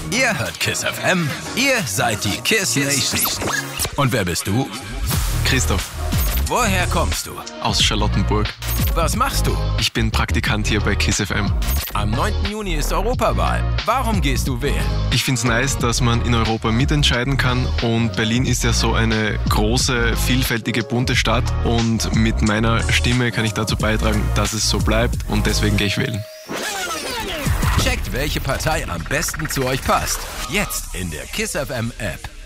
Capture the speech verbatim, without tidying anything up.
Ihr hört KISS F M, ihr seid die KISS Nation. Und wer bist du? Christoph. Woher kommst du? Aus Charlottenburg. Was machst du? Ich bin Praktikant hier bei KISS F M. Am neunten Juni ist Europawahl. Warum gehst du wählen? Ich finde es nice, dass man in Europa mitentscheiden kann und Berlin ist ja so eine große, vielfältige, bunte Stadt und mit meiner Stimme kann ich dazu beitragen, dass es so bleibt und deswegen gehe ich wählen. Checkt, welche Partei am besten zu euch passt. Jetzt in der KISS F M App.